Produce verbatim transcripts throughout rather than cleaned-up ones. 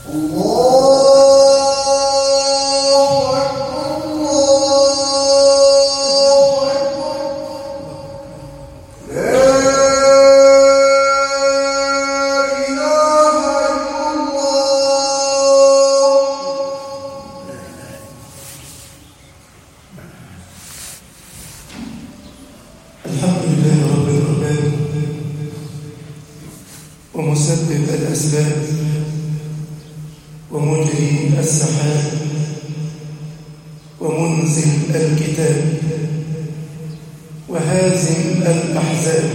ومسبب الأسباب ومجري السحاب ومنزل الكتاب وهازم الأحزاب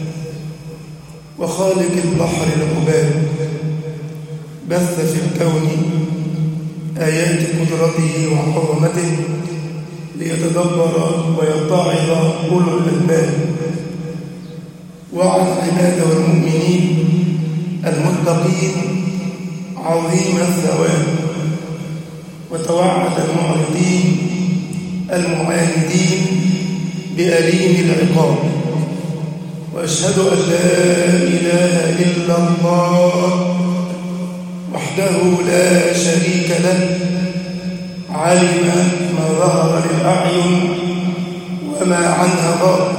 وخالق البحر العباب بث في الكون آيات قدرته وعظمته ليتدبر ويتعظ أولو الألباب وعد عباده والمؤمنين المتقين عظيم الثواب وتوعد المعرضين المعاندين بأليم العقاب وأشهد أن لا إله إلا الله وحده لا شريك له علم ما ظهر للأعين وما عنها غاب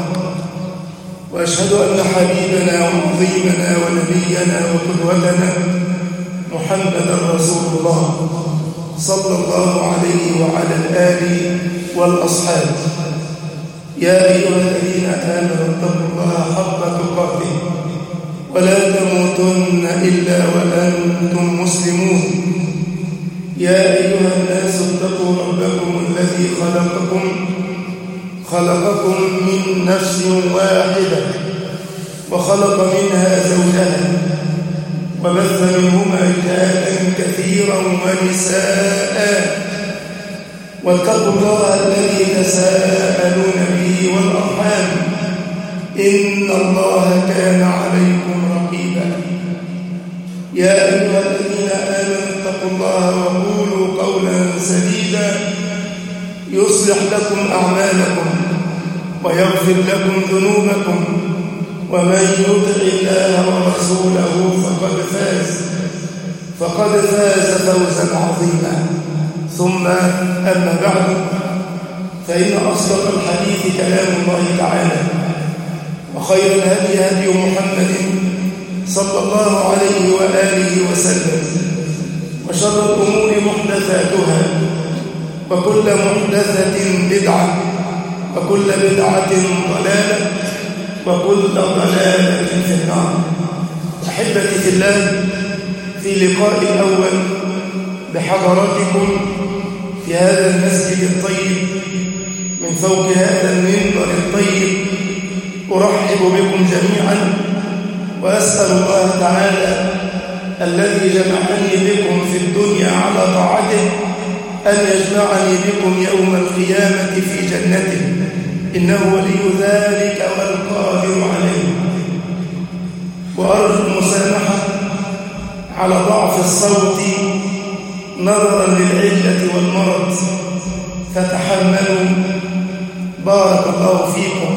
وأشهد أن حبيبنا وعظيمنا ونبينا وقدوتنا محمدا رسول الله صلى الله عليه وعلى الآل والأصحاب. يا أيها الذين آمنوا اتقوا الله حق تقاته ولا تموتن إلا وأنتم مسلمون. يا أيها الناس اتقوا ربكم الذي خلقكم خلقكم من نفس واحدة وخلق منها زوجها وبث منهما رجالا كثيرا ونساء واتقوا الله الذي تساءلون به والأرحام إن الله كان عليكم رقيبا. يا أيها الذين آمنوا اتقوا الله وقولوا قولا سديدا يصلح لكم أعمالكم ويغفر لكم ذنوبكم ومن يطع الله ورسوله فقد فاز فقد فاز فوزا عظيما. ثم أما بعد فإن أصدق الحديث كلام الله تعالى وخير الهدي هدي محمد صلى الله عليه وآله وسلم وشر الأمور محدثاتها وكل محدثة بدعة وكل بدعة ضلالة وكل ضلالة في النار. أحبتي في الله، في لقاء الأول بحضراتكم في هذا المسجد الطيب من فوق هذا المنبر الطيب أرحب بكم جميعا وأسأل الله تعالى الذي جمعني بكم في الدنيا على طاعته أن يجمعني بكم يوم القيامة في جنته إنه ولي ذلك والقادر عليه. وأرجو المسامحة على ضعف الصوت نظرا للعلة والمرض فتحملوا. بارك الله فيكم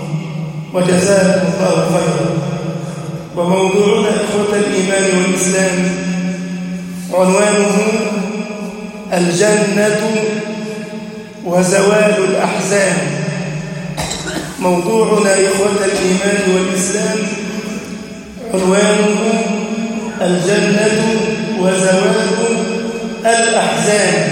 وجزاكم الله خيرا. وموضوعنا إخوة الإيمان والإسلام عنوانه الجنة وزوال الأحزان. موضوعنا إخوة الإيمان والإسلام عنوانه الجنة وزوال الأحزان.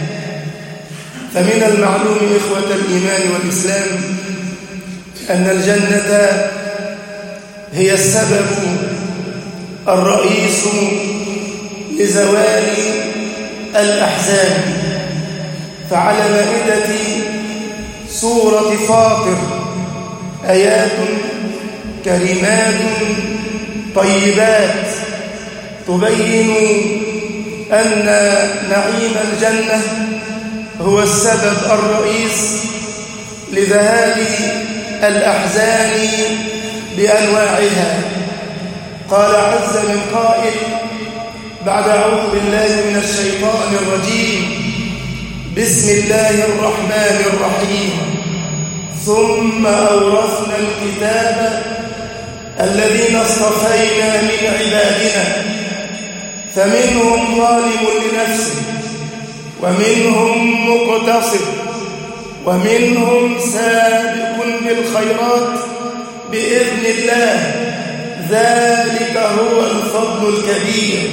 فمن المعلوم إخوة الإيمان والإسلام أن الجنة هي السبب الرئيس لزوال الأحزان. فعلى مائدة سورة فاطر آيات كريمات طيبات تبين أن نعيم الجنة هو السبب الرئيس لذهاب الأحزان بأنواعها. قال عز من قائل بعد أعوذ بالله من الشيطان الرجيم بسم الله الرحمن الرحيم ثم أورثنا الكتاب الذين اصطفينا من عبادنا فمنهم ظالم لنفسه ومنهم مقتصد ومنهم سابق بالخيرات بإذن الله، ذلك هو الفضل الكبير.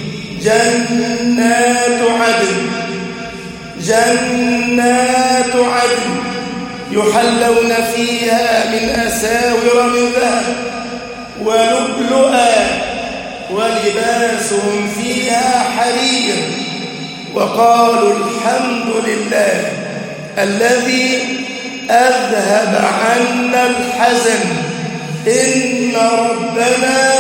جنات عدن جنات عدن يحلون فيها من أساور من ذهب ولؤلؤا ولباسهم فيها حرير، وقالوا الحمد لله الذي أذهب عنا الحزن إن ربنا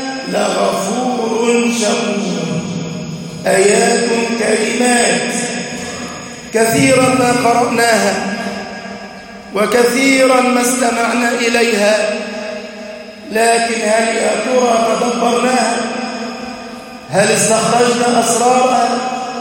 لغفور شكور. آيات كريمات كثيرا ما قرأناها وكثيرا ما استمعنا إليها، لكن هل يا ترى تدبرناها؟ هل استخرجنا أسرارها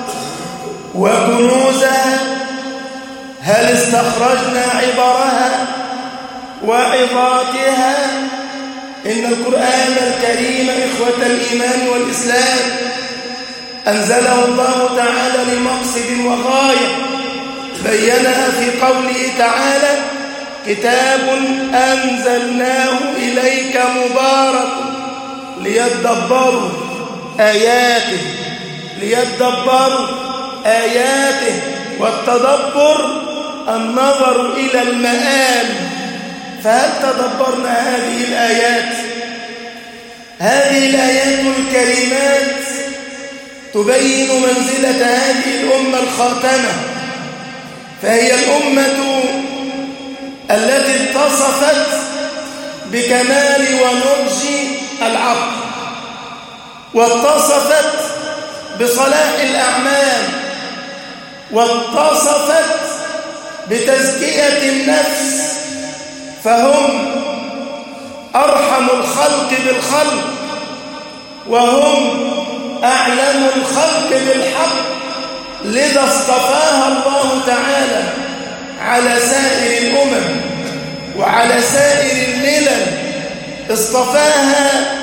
وكنوزها؟ هل استخرجنا عبرها وعظاتها؟ إن القرآن الكريم إخوة الإيمان والإسلام أنزله الله تعالى لمقصد وغاية، بينها في قوله تعالى: كتاب أنزلناه إليك مبارك ليدبروا آياته ليدبروا آياته والتدبر النظر إلى المآل. فهل تدبرنا هذه الآيات؟ هذه الآيات الكريمات تبين منزلة هذه الأمة الخاتمة، فهي الأمة التي اتصفت بكمال ونضج العقل، واتصفت بصلاح الأعمال، واتصفت بتزكية النفس، فهم أرحم الخلق بالخلق، وهم أعلم الخلق بالحق، لذا اصطفاها الله تعالى على سائر الأمم وعلى سائر الملل. اصطفاها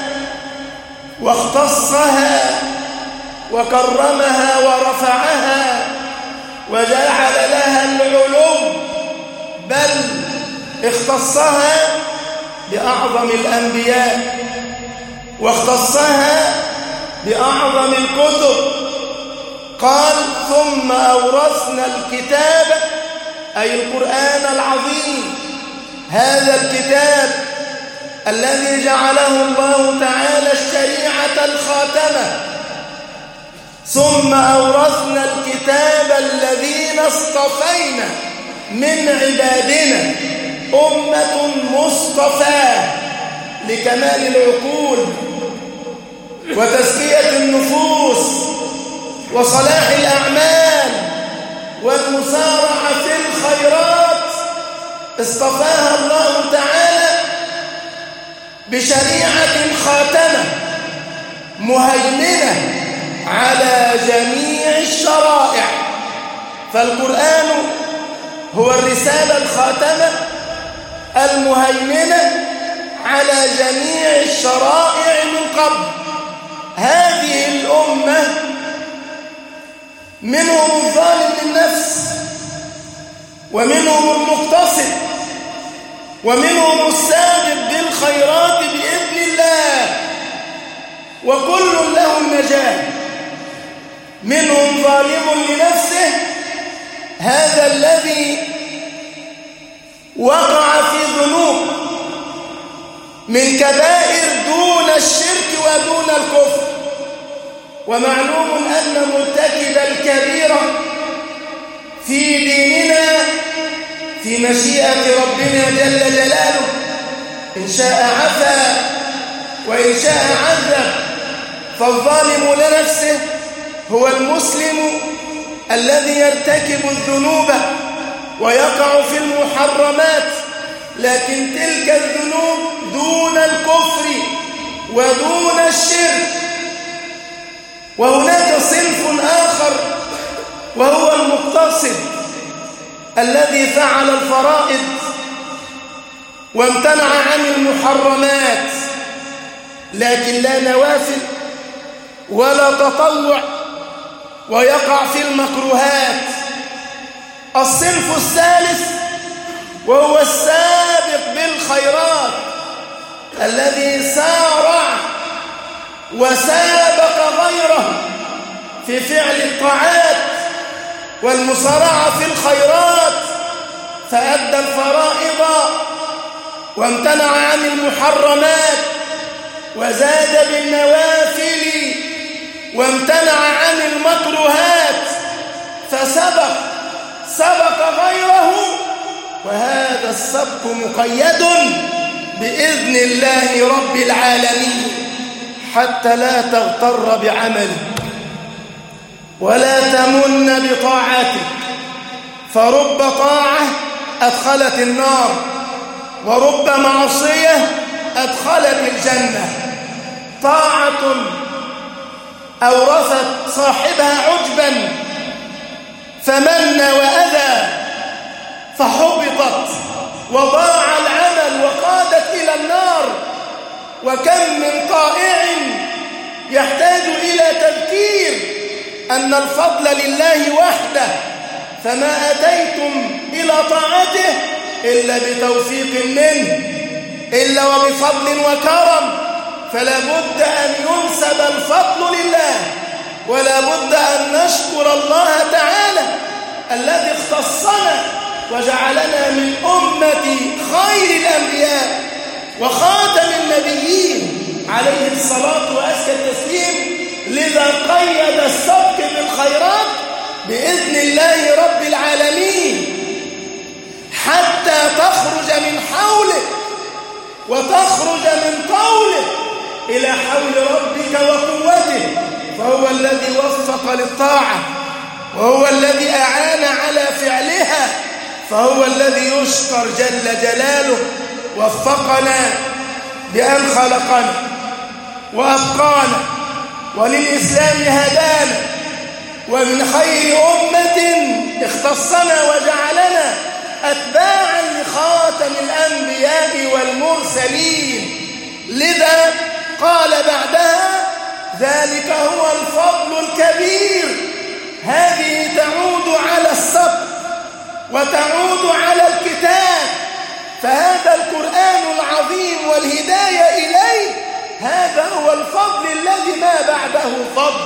واختصها وكرمها ورفعها وجعل لها العلو، بل اختصها بأعظم الأنبياء واختصها بأعظم الكتب. قال: ثم أورثنا الكتاب، أي القرآن العظيم، هذا الكتاب الذي جعله الله تعالى الشريعة الخاتمة. ثم أورثنا الكتاب الذين اصطفينا من عبادنا، أمة مصطفاة لكمال العقول وتزكية النفوس وصلاح الأعمال والمسارعة في الخيرات. اصطفاها الله تعالى بشريعة خاتمة مهيمنة على جميع الشرائع، فالقرآن هو الرسالة الخاتمة المهيمنة على جميع الشرائع من قبل. هذه الأمة منهم الظالم للنفس ومنهم المقتصد ومنهم السابق بالخيرات بإذن الله، وكل له النجاة. منهم ظالم لنفسه، هذا الذي وقع في ذنوب من كبائر دون الشرك ودون الكفر. ومعلوم أن مرتكب الكبيرة في ديننا في مشيئة ربنا جل جلاله، إن شاء عفا وإن شاء عذب. فالظالم لنفسه هو المسلم الذي يرتكب الذنوب ويقع في المحرمات، لكن تلك الذنوب دون الكفر ودون الشرك. وهناك صنف آخر وهو المقتصد الذي فعل الفرائض وامتنع عن المحرمات، لكن لا نوافل ولا تطوع ويقع في المكروهات. الصنف الثالث وهو السابق بالخيرات الذي سارع وسابق غيره في فعل الطاعات والمسارعة في الخيرات، فأدى الفرائض وامتنع عن المحرمات، وزاد بالنوافل وامتنع عن المكروهات، فسبق سبق غيره. وهذا السبق مقيد بإذن الله رب العالمين، حتى لا تغتر بعملك ولا تمن بطاعتك، فرب طاعة أدخلت النار ورب معصية أدخلت الجنة. طاعة أورثت صاحبها عجبا فمن وأذى فحبطت وضاع العمل وقادت إلى النار. وكم من طائع يحتاج إلى تذكير أن الفضل لله وحده، فما أتيتم إلى طاعته إلا بتوفيق منه، إلا وبفضل وكرم. فلا بد أن ينسب الفضل لله، ولا بد أن نشكر الله تعالى الذي اختصنا وجعلنا من أمة خير الأنبياء وخاتم النبيين عليه الصلاة وأزكى التسليم. لذا قيد السبق بالخيرات بإذن الله رب العالمين، حتى تخرج من حولك وتخرج من قولك إلى حول ربك وقوته، فهو الذي وفق للطاعة، وهو الذي أعان على فعلها، فهو الذي يشكر جل جلاله. وفقنا بأن خلقنا وأبقانا وللإسلام هدانا، ومن خير أمة اختصنا وجعلنا أتباعا لخاتم الأنبياء والمرسلين. لذا قال بعدها: ذلك هو الفضل الكبير. هذه تعود على السبق وتعود على الكتاب، فهذا القرآن العظيم والهداية إليه، هذا هو الفضل الذي ما بعده فضل.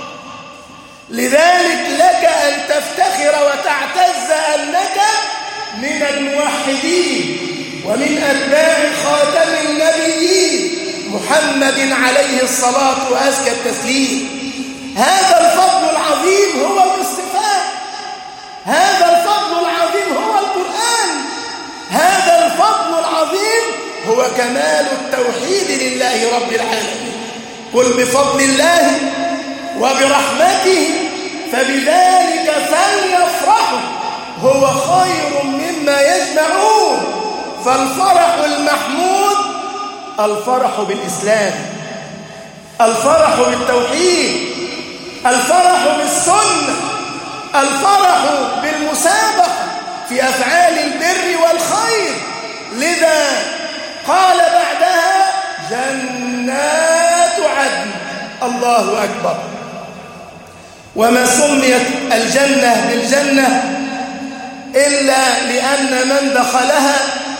لذلك لك أن تفتخر وتعتز أنك من الموحدين ومن أتباع خاتم النبيين محمد عليه الصلاة وأزكى التسليم. هذا الفضل العظيم هو الاصطفاء، هذا الفضل العظيم هو القرآن، هذا الفضل العظيم هو كمال التوحيد لله رب العالمين. قل بفضل الله وبرحمته فبذلك فليفرحوا هو خير مما يجمعون. فالفرح المحمود الفرح بالإسلام، الفرح بالتوحيد، الفرح بالسنة، الفرح بالمسابقة في أفعال البر والخير. لذا قال بعدها: جنات عدن. الله أكبر. وما سميت الجنة بالجنة إلا لأن من دخلها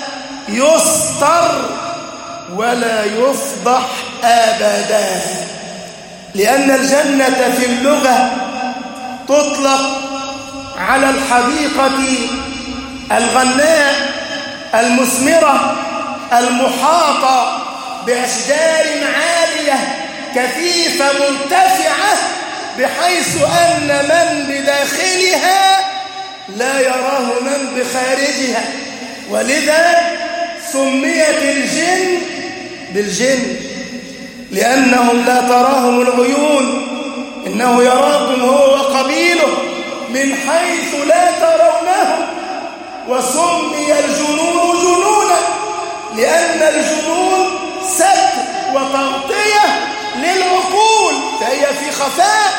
يستر ولا يفضح أبدا، لأن الجنة في اللغة تطلق على الحديقة الغناء المثمرة المحاطة بأشجار عالية كثيفة مرتفعة، بحيث أن من بداخلها لا يراه من بخارجها. ولذا سميت الجن بالجن، لأنهم لا تراهم العيون، إنه يراكم هو وقبيله من حيث لا ترونهم. وسمي الجنون جنونا لأن الجنون ستر وتغطية للعقول، فهي في خفاء.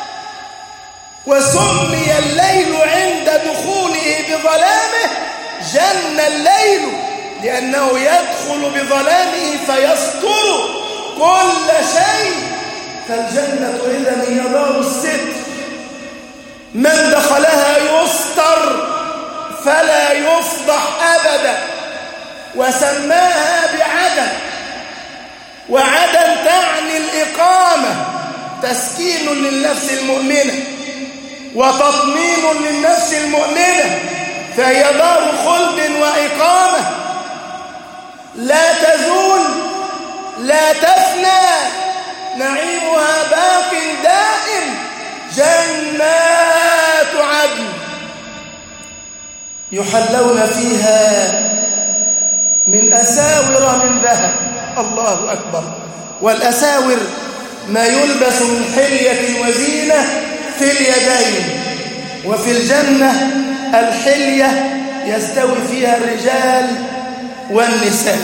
وسمي الليل عند دخوله بظلامه جن الليل، لأنه يدخل بظلامه فيستر كل شيء، فالجنة إذن هي دار الستر، من دخلها يستر فلا يفضح أبدا، وسماها بعدن، وعدن تعني الإقامة، تسكين للنفس المؤمنة وتطمين للنفس المؤمنة، فهي دار خلد وإقامة لا تزول لا تفنى، نعيمها باق دائم، جنات عدن يحلون فيها من أساور من ذهب. الله أكبر. والأساور ما يلبس من حلية وزينة في اليدين، وفي الجنة الحلية يستوي فيها الرجال والنساء.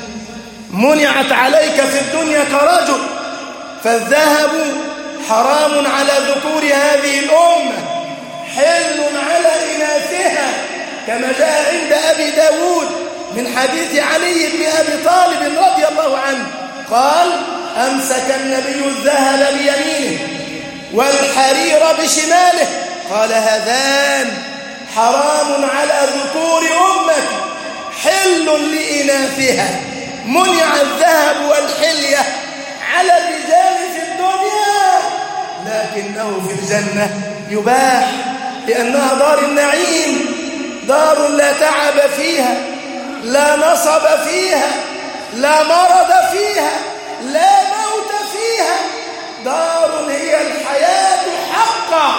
منعت عليك في الدنيا كرجل، فالذهب حرام على ذكور هذه الأمة، حل على إناثها، كما جاء عند أبي داود من حديث علي بن أبي طالب رضي الله عنه قال: أمسك النبي الذهب بيمينه والحرير بشماله، قال: هذان حرام على ذكور أمتي حل لإناثها. منع الذهب والحلية على الرجال في الدنيا، لكنه في الجنة يباح، لأنها دار النعيم، دار لا تعب فيها، لا نصب فيها، لا مرض فيها، لا موت فيها، دار هي الحياة حقا،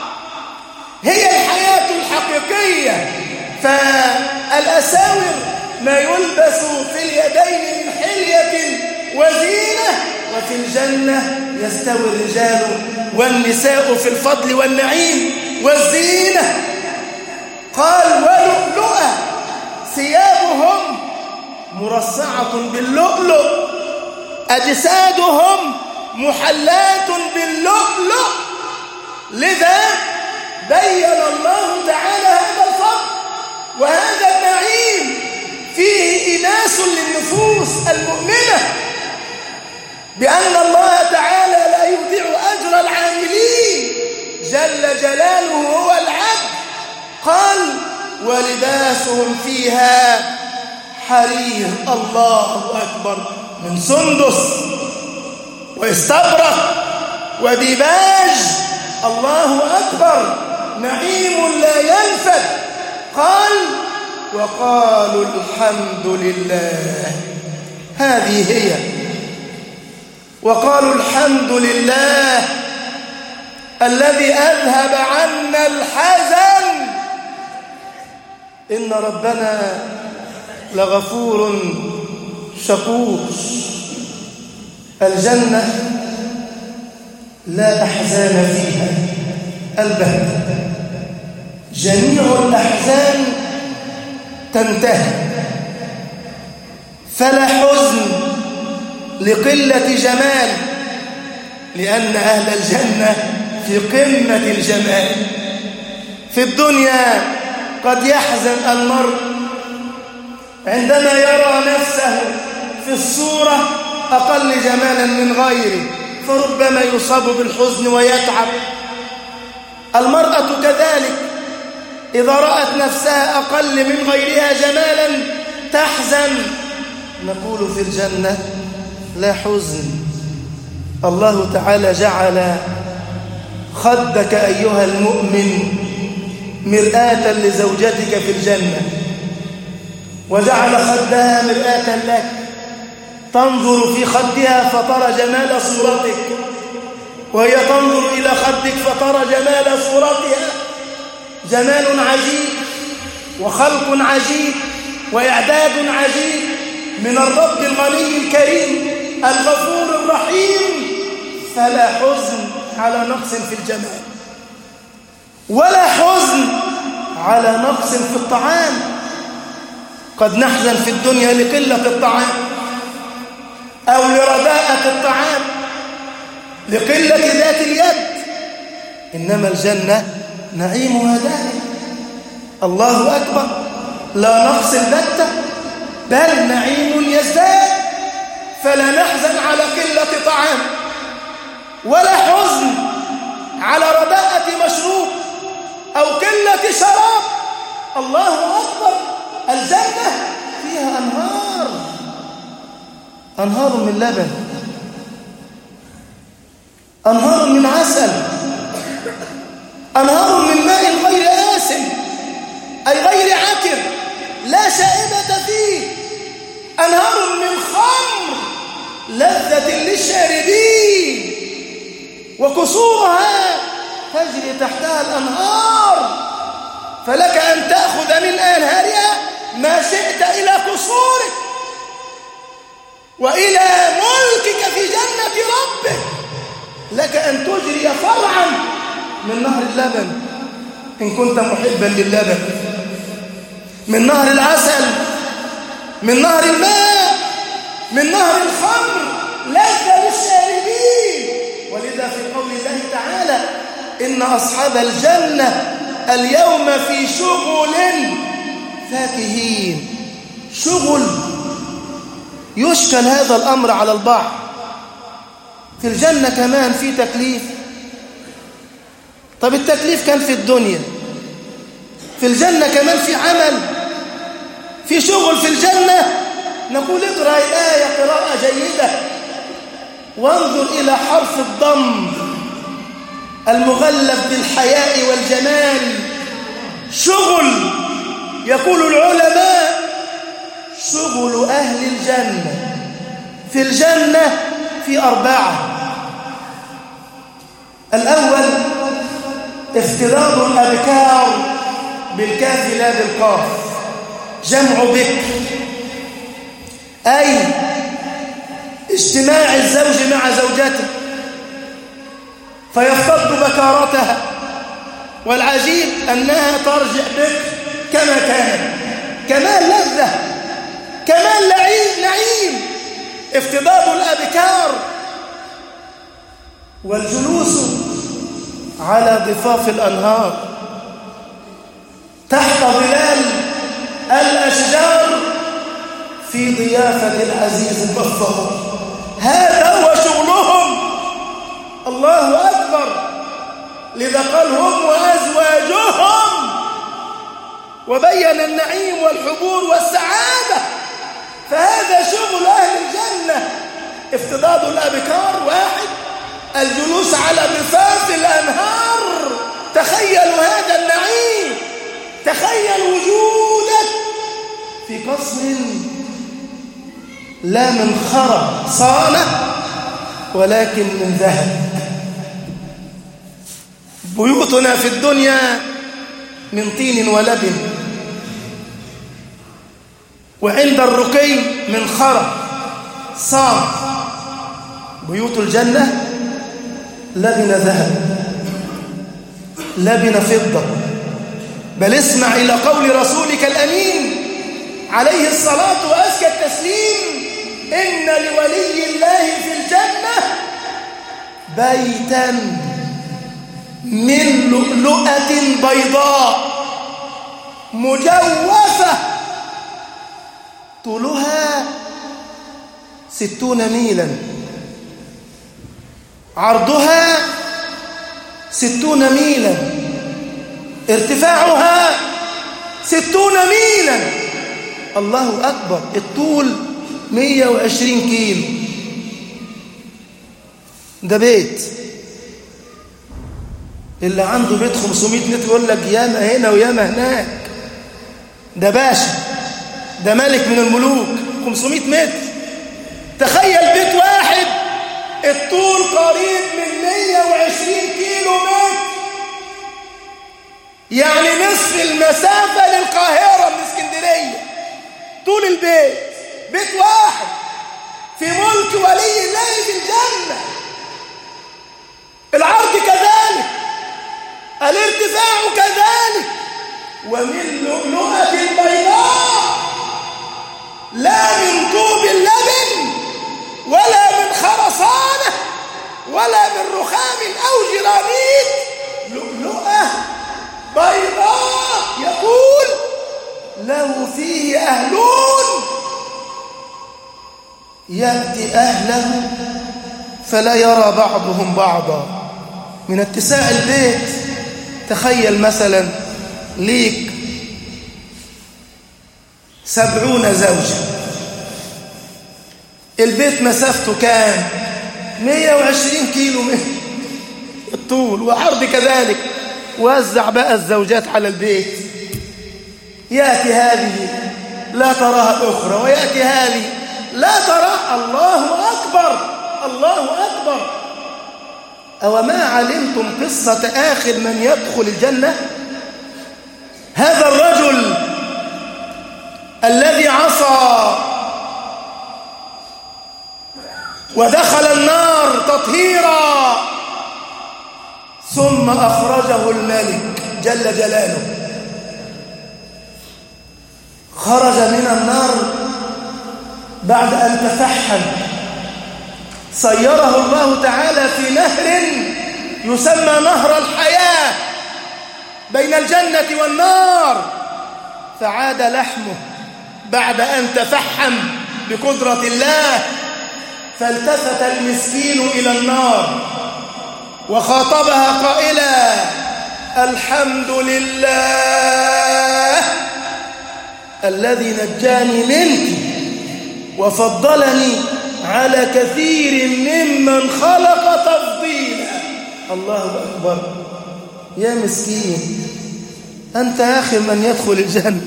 هي الحياة الحقيقية. فالأساور ما يلبس في اليدين من حلية وزينة، وفي الجنة يستوي الرجال والنساء في الفضل والنعيم والزينة. قال: ولؤلؤة ثيابهم مرصعة باللؤلؤ، أجسادهم محلاة باللؤلؤ. لذا بين الله تعالى هذا الفضل وهذا النعيم فيه إناس للنفوس المؤمنة، بأن الله تعالى لا يضيع أجر العاملين جل جلاله هو العبد. قال: ولباسهم فيها حرير، الله أكبر، من سندس واستبرق وديباج، الله أكبر، نعيم لا ينفد. قال: وقالوا الحمد لله، هذه هي، وقالوا الحمد لله الذي أذهب عنا الحزن، إن ربنا لغفور شكور. الجنة لا أحزان فيها البتة، جميع الأحزان تنتهي، فلا حزن لقلة جمال، لأن أهل الجنة في قمة الجمال. في الدنيا قد يحزن المرء عندما يرى نفسه في الصورة أقل جمالا من غيره، فربما يصاب بالحزن ويتعب. المرأة كذلك إذا رأت نفسها أقل من غيرها جمالا تحزن. نقول في الجنة لا حزن. الله تعالى جعل خدك أيها المؤمن مرآة لزوجتك في الجنة، وجعل خدها مرآة لك، تنظر في خدها فترى جمال صورتك، وهي تنظر إلى خدك فترى جمال صورتها. جمال عجيب وخلق عجيب وإعداد عجيب من الرب الغني الكريم الغفور الرحيم. فلا حزن على نقص في الجمال، ولا حزن على نقص في الطعام. قد نحزن في الدنيا لقلة الطعام أو لرداءة الطعام، لقلة ذات اليد، إنما الجنة نعيمها دائم. الله أكبر، لا نقص البتة، بل نعيم يزداد. فلا نحزن على قلة طعام ولا حزن على رداءة مشروب أو قلة شراب. الله أكبر. الجنة فيها أنهار، أنهار من لبن، أنهار من عسل، أنهار من ماء غير آسن أي غير عكر لا شائبة فيه، أنهار من خمر لذة للشاربين، وكسورها تجري تحتها الأنهار، فلك أن تأخذ من أنهارها ما شئت إلى قصورك وإلى ملكك في جنة ربك. لك أن تجري فرعا من نهر اللبن إن كنت محبا للبن، من نهر العسل، من نهر الماء، من نهر الخمر لذة للشاربين. ولذا في قول الله تعالى إن أصحاب الجنة اليوم في شغل فاكهين. شغل يشكل هذا الأمر على البعض. في الجنة كمان في تكليف. طب التكليف كان في الدنيا، في الجنة كمان في عمل، في شغل في الجنة. نقول اقرأ الآية قراءة جيدة وانظر إلى حرف الضم المغلف بالحياء والجمال. شغل، يقول العلماء شغل أهل الجنة في الجنة في أربعة. الأول افتراض الأبكار بالكاف لا بالقاف، جمع بكر، أي اجتماع الزوج مع زوجته فيفتض بكارتها، والعجيب أنها ترجع بكر كما كانت. كمال لذة، كمال نعيم، افتضاض الأبكار والجلوس على ضفاف الأنهار تحت ظلال الأشجار في ضيافة العزيز الغفار. هذا هو شغلهم. الله أكبر. لذا قال هم وأزواجهم، وبين النعيم والحبور والسعادة. فهذا شغل أهل الجنة، افتضاض الأبكار واحد، الجلوس على ضفاف الأنهار. تخيلوا هذا النعيم، تخيل وجودك في قصر لا من خرى صانة ولكن من ذهب. بيوتنا في الدنيا من طين ولبن، وعند الرقي من خرى صان. بيوت الجنة لبن ذهب، لبن فضة. بل اسمع إلى قول رسولك الأمين عليه الصلاة وأزكى التسليم: إن لولي الله في الجنة بيتا من لؤلؤة بيضاء مجوفة طولها ستون ميلا، عرضها ستون ميلا، ارتفاعها ستون ميلا. الله أكبر. الطول مية وعشرين كيلو. ده بيت. اللي عنده بيت خمسمائة متر يقول لك ياما هنا وياما هناك. ده باشا، ده ملك من الملوك. خمسمائة متر. تخيل بيت واحد الطول قريب من مية وعشرين كيلو متر، يعني نصف المسافة للقاهرة من اسكندرية. طول البيت، بيت واحد في ملك ولي الله في الجنة. العرض كذلك، الارتفاع كذلك، ومن لؤلؤة بيضاء، لا من طوب اللبن ولا من خرسانة ولا من رخام أو جرانيت، لؤلؤة بيضاء. يقول له فيه أهلون يأتي أهله فلا يرى بعضهم بعضا. من اتساع البيت، تخيل مثلا ليك سبعون زوجة، البيت مسافته كام؟ مية وعشرين كيلو متر الطول وعرض كذلك. وزع بقى الزوجات على البيت، يأتي هذه لا تراها الأخرى، ويأتي هذه لا ترى. الله أكبر، الله أكبر. أو ما علمتم قصة آخر من يدخل الجنة؟ هذا الرجل الذي عصى ودخل النار تطهيرا، ثم أخرجه الملك جل جلاله، خرج من النار بعد أن تفحم، صيره الله تعالى في نهر يسمى نهر الحياة بين الجنة والنار، فعاد لحمه بعد أن تفحم بقدرة الله. فالتفت المسكين إلى النار وخاطبها قائلا: الحمد لله الذي نجاني منك وفضلني على كثير ممن خلق تفضيلا. الله أكبر. يا مسكين، أنت آخر من يدخل الجنة،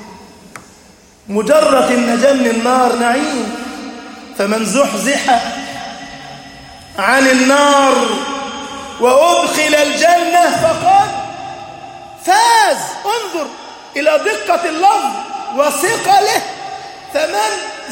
مجرد النجاة من النار نعيم. فمن زحزح عن النار وأدخل الجنة فقد فاز. انظر إلى دقة اللفظ وثقله. فمن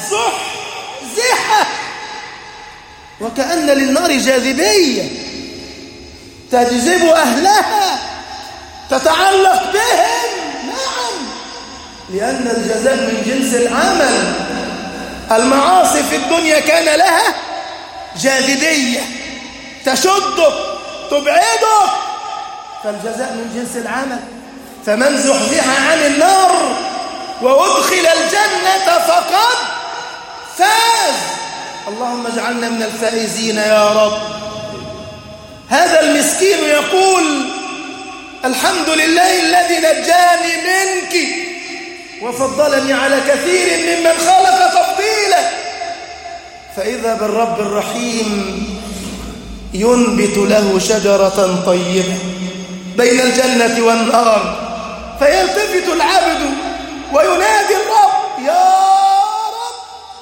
زحزح، وكأن للنار جاذبية تجذب أهلها، تتعلق بهم. نعم، لأن الجزاء من جنس العمل. المعاصي في الدنيا كان لها جاذبية تشدك تبعدك، فالجزاء من جنس العمل. فمن زحزح عن النار وأدخل الجنة فقد فاز. اللهم اجعلنا من الفائزين يا رب. هذا المسكين يقول: الحمد لله الذي نجاني منك وفضلني على كثير ممن خلق تفضيلا. فإذا بالرب الرحيم ينبت له شجرة طيبة بين الجنة والنار، فيلتفت العبد وينادي الرب: يا رب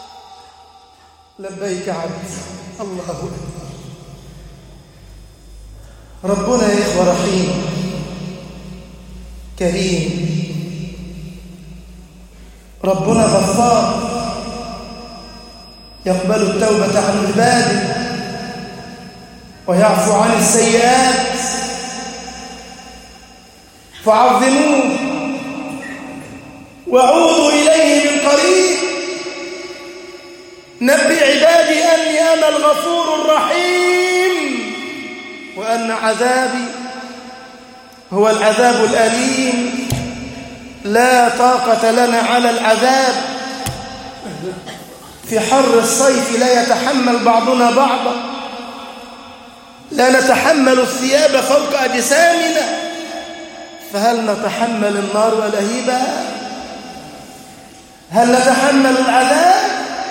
لبيك عبدي. الله أكبر. ربنا يا إخوة رحيم كريم، ربنا غفار يقبل التوبة عن عباده ويعفو عن السيئات، فعظموه وعودوا إليه من قريب. نبئ عبادي أني أنا الغفور الرحيم وأن عذابي هو العذاب الأليم. لا طاقة لنا على العذاب. في حر الصيف لا يتحمل بعضنا بعضا، لا نتحمل الثياب فوق أجسامنا، فهل نتحمل النار ولهيبها؟ هل نتحمل العذاب؟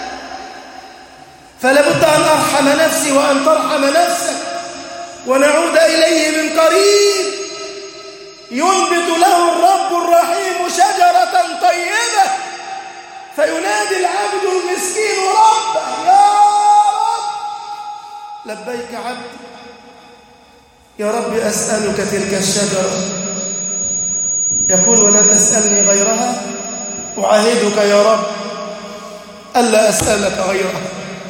فلا بد أن أرحم نفسي وأن ترحم نفسك ونعود إليه من قريب. ينبت له الرب الرحيم شجرة طيبة، فينادي العبد المسكين: ربه يا رب لبيك عبدي. يا رب أسألك تلك الشجرة. يقول: ولا تسألني غيرها، أعاهدك يا رب ألا أسألك غيرها.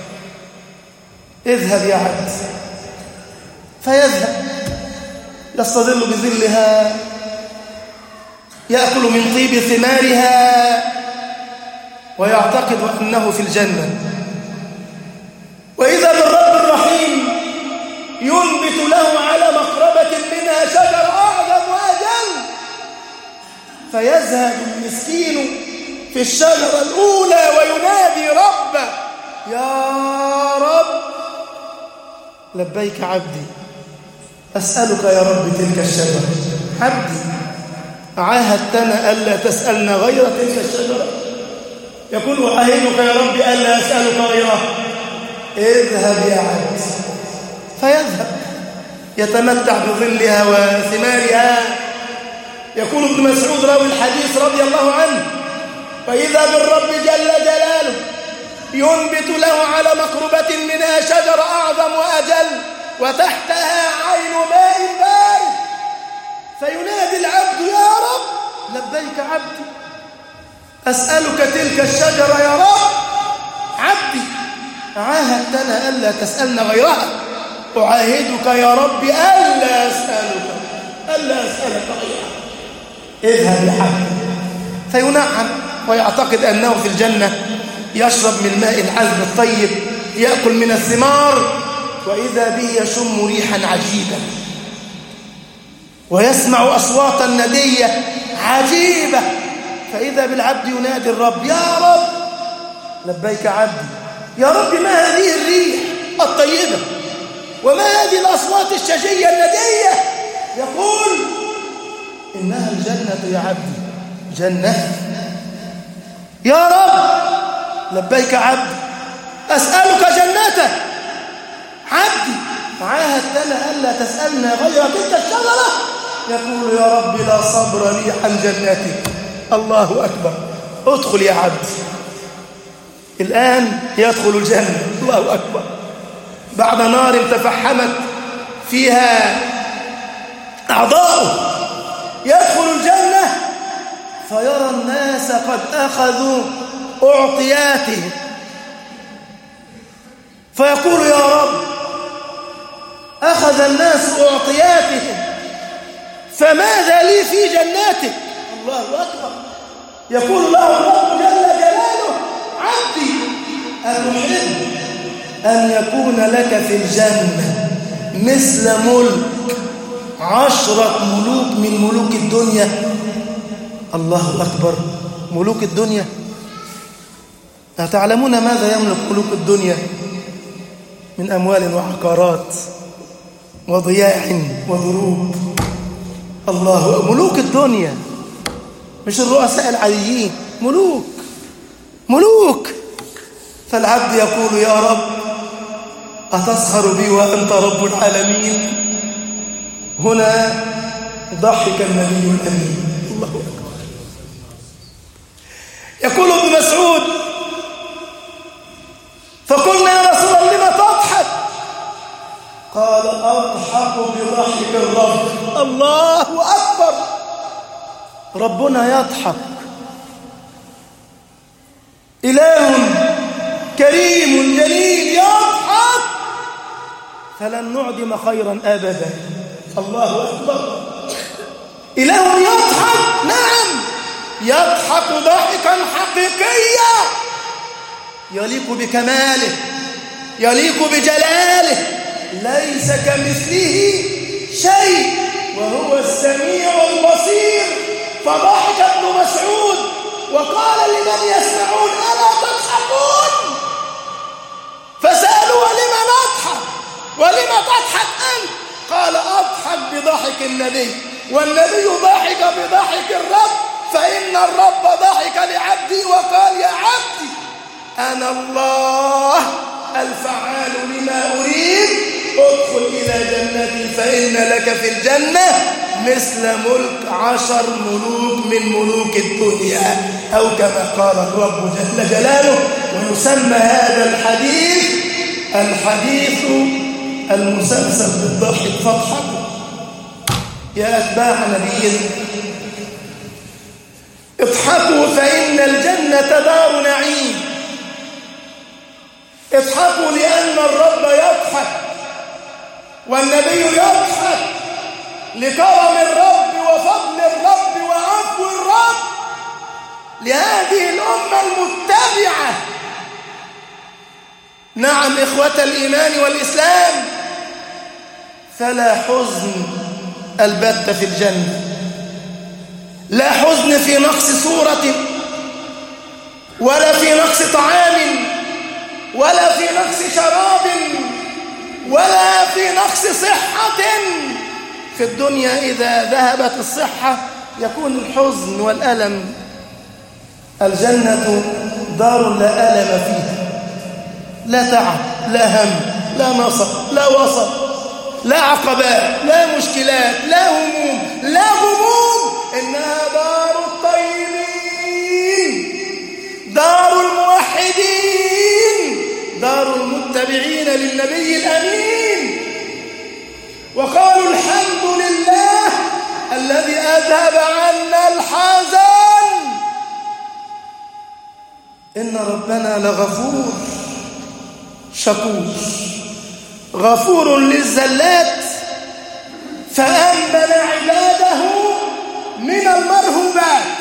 اذهب يا عبد. فيذهب يستظل بظلها، يأكل من طيب ثمارها ويعتقد أنه في الجنة. وإذا بالرب الرحيم ينبت له على مقربة منها شجر أعظم وأجل، فيذهب المسكين في الشجرة الأولى وينادي ربه: يا رب لبيك عبدي أسألك يا رب تلك الشجرة. عبدي عاهدتنا ألا تسألنا غير تلك الشجرة. يقول أعاهدك يا رب ألا أسألك غيرها. اذهب يا عبدي، فيذهب يتمتع بظلها وثمارها. يقول ابن مسعود راوي الحديث رضي الله عنه: فإذا بالرب جل جلاله ينبت له على مقربة منها شجرة أعظم وأجل وتحتها عين ماء بارد، فينادي العبد: يا رب لبيك عبدي أسألك تلك الشجرة يا رب. عبدي عاهدتنا ألا تسألنا غيرها، أعاهدك يا رب ألا أسألك ألا أسألك غيرها. اذهب يا حبيبي. فينعم ويعتقد أنه في الجنة، يشرب من ماء العذب الطيب، يأكل من الثمار، وإذا به يشم ريحا عجيبا ويسمع أصواتا ندية عجيبة. فإذا بالعبد ينادي الرب: يا رب لبيك عبدي. يا رب ما هذه الريح الطيبة وما هذه الأصوات الشجية الندية؟ يقول: إنها الجنة يا عبدي، جنة. يا رب لبيك عبدي أسألك جنته. عبدي عاهدتنا ألا تسألنا غير تلك الشجرة. يقول: يا رب لا صبر لي عن جنتك. الله أكبر. ادخل يا عبدي. الآن يدخل الجنة. الله أكبر. بعد نار تفحمت فيها أعضاؤه يدخل الجنة فيرى الناس قد أخذوا أعطياتهم، فيقول: يا رب أخذ الناس أعطياتهم فماذا لي في جناتك؟ الله أكبر. يقول له الرب جل جلاله: عبدي أتحب أن يكون لك في الجنة مثل ملك عشرة ملوك من ملوك الدنيا؟ الله أكبر. ملوك الدنيا، أتعلمون ماذا يملك ملوك الدنيا من أموال وعقارات وضياع وضروب؟ الله. ملوك الدنيا مش الرؤساء العاديين، ملوك ملوك. فالعبد يقول: يا رب أتسخر بي وأنت رب العالمين؟ هنا ضحك النبي الأمين. الله أكبر. يقول ابن مسعود: فقلنا يا رسول الله لما تضحك؟ قال: أضحك بضحك الرب. الله أكبر. ربنا يضحك، إله كريم جليل يضحك، فلن نعدم خيرا أبدا. الله أكبر. إله يضحك، نعم يضحك ضحكا حقيقيا يليق بكماله، يليق بجلاله، ليس كمثله شيء وهو السميع البصير. فضحك ابن مسعود وقال لمن يسمعون: ألا تضحكون؟ فسألوا: لما نضحك ولما تضحك أنت؟ قال: أضحك بضحك النبي، والنبي ضحك بضحك الرب، فإن الرب ضحك لعبدي وقال: يا عبدي أنا الله الفعال لما أريد، ادخل إلى جنتي فإن لك في الجنة مثل ملك عشر ملوك من ملوك الدنيا، أو كما قال الرب جل جلاله. ويسمى هذا الحديث الحديث المسلسل بالضحك. فاضحكوا يا أتباع نبينا، اضحكوا فإن الجنة دار نعيم. اضحكوا لأن الرب يضحك والنبي يضحك لكرم الرب وفضل الرب وعفو الرب لهذه الأمة المتبعة. نعم إخوة الإيمان والإسلام، فلا حزن البتة في الجنة، لا حزن في نقص صورة ولا في نقص طعام ولا في نقص شراب ولا في نقص صحة. في الدنيا إذا ذهبت الصحة يكون الحزن والألم. الجنة دار لا ألم فيها، لا تعب، لا هم، لا نصب، لا وصب، لا عقبات، لا مشكلات، لا هموم، لا غموم. إنها دار الطيبين، دار الموحدين، دار المتبعين للنبي الأمين. وقالوا الحمد لله الذي أذهب عنا الحزن، إن ربنا لغفور شكور، غفور للزلات، فأمن عباده من المرهوبات،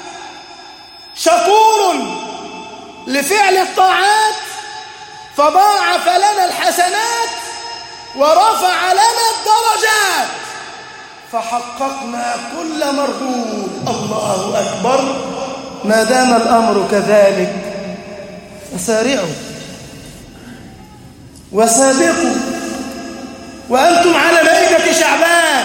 شكور لفعل الطاعات فضاعف لنا الحسنات ورفع لنا الدرجات، فحققنا كل مرغوب. الله أكبر. ما دام الأمر كذلك فسارعوا وسابقوا وأنتم على مائدة شعبان،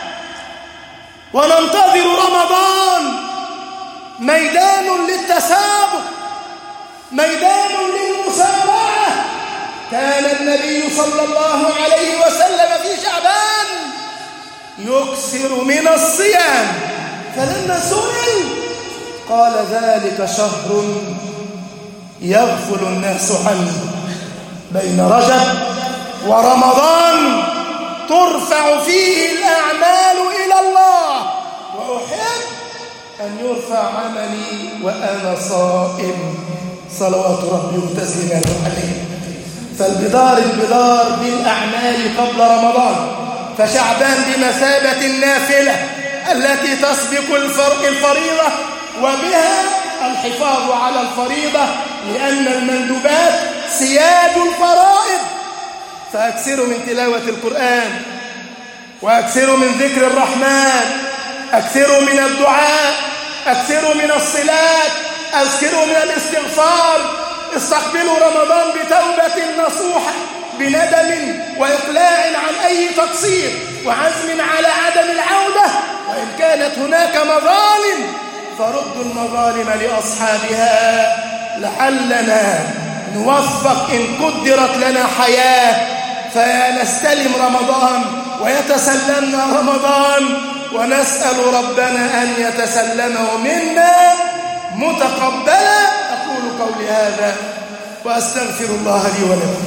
وننتظر رمضان، ميدان للتسابق، ميدان للمسارعة. كان النبي صلى الله عليه وسلم في شعبان يكثر من الصيام، فلما سئل قال ذلك شهر يغفل الناس عنه، بين رجب ورمضان ترفع فيه الأعمال إلى الله، وأحب أن يرفع عملي وأنا صائم صلوات ربي وتسليماته عليه. فالبدار البدار بالأعمال قبل رمضان، فشعبان بمثابة النافلة التي تسبق الفريضة، وبها الحفاظ على الفريضة، لأن المندوبات سياد الفرائض. فأكثروا من تلاوة القرآن، وأكثروا من ذكر الرحمن، أكثروا من الدعاء، أكثروا من الصلات، أكثروا من الاستغفار. استقبلوا رمضان بتوبة نصوحة، بندم وإقلاع عن أي تقصير، وعزم على عدم العودة. وإن كانت هناك مظالم فردوا المظالم لأصحابها، لعلنا نوفق إن قدرت لنا حياة فنستلم رمضان ويتسلمنا رمضان، ونسأل ربنا أن يتسلمه منا متقبلا. أقول قولي هذا وأستغفر الله لي ولكم.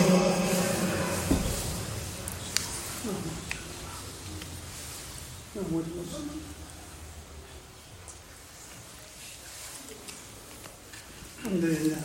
الحمد لله.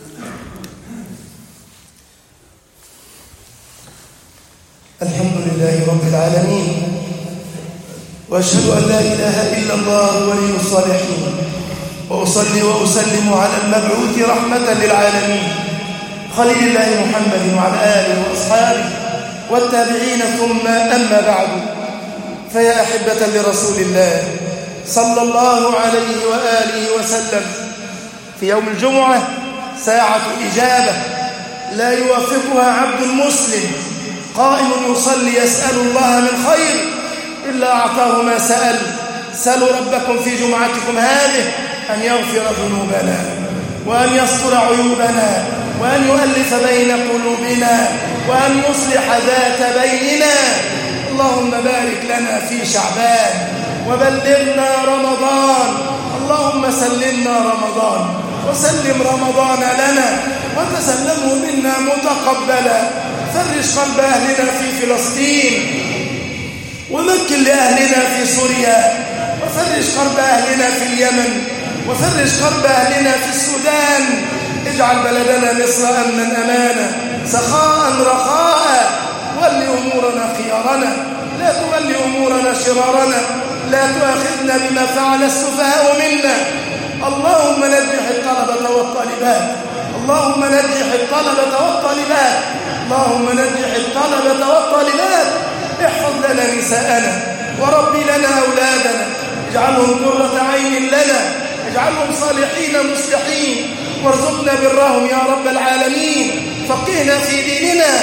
الحمد لله رب العالمين، وأشهد أن لا إله إلا الله ولي الصالحين، وأصلي وأسلم على المبعوث رحمة للعالمين خليل الله محمد وعلى آله وأصحابه والتابعين، ثم أما بعد، فيا أحبة لرسول الله صلى الله عليه وآله وسلم، في يوم الجمعة ساعة إجابة لا يوافقها عبد مسلم قائم يصلي يسأل الله من خير إلا أعطاه ما سأل. سألوا ربكم في جمعتكم هذه أن يغفر ذنوبنا، وأن يستر عيوبنا، وأن يؤلف بين قلوبنا، وأن يصلح ذات بيننا. اللهم بارك لنا في شعبان وبلغنا رمضان. اللهم سلمنا رمضان وسلم رمضان لنا وتسلمه منا متقبلا. فرج قلب أهلنا في فلسطين، ومكن لأهلنا في سوريا، وفرج قلب أهلنا في اليمن، وفرج قلب أهلنا في السودان. اجعل بلدنا مصر أمنا أمانا سخاء رخاء. ول أمورنا خيارنا، لا تول أمورنا شرارنا. لا تؤاخذنا بما فعل السفهاء منا. اللهم نجح الطلبة والطالبات، اللهم نجح الطلبة والطالبات، اللهم نجح الطلبة والطالبات. احفظ لنا نساءنا، وربي لنا أولادنا، اجعلهم قرة عين لنا، اجعلهم صالحين مصلحين، وارزقنا برهم يا رب العالمين. فقهنا في ديننا،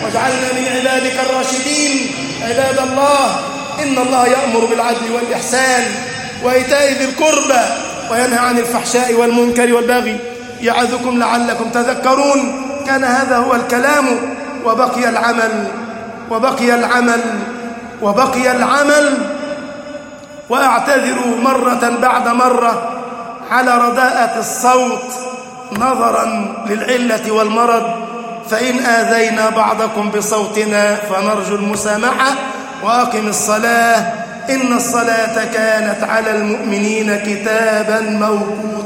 واجعلنا من عبادك الراشدين. عباد الله، إن الله يأمر بالعدل والإحسان وإيتاء ذي القربى وينهى عن الفحشاء والمنكر والبغي يعظكم لعلكم تذكرون. كان هذا هو الكلام وبقي العمل وبقي العمل وبقي العمل وأعتذر مرة بعد مرة على رداءة الصوت نظرا للعلة والمرض، فإن آذينا بعضكم بصوتنا فنرجو المسامحة. وأقم الصلاة إن الصلاة كانت على المؤمنين كتابا موقوتا.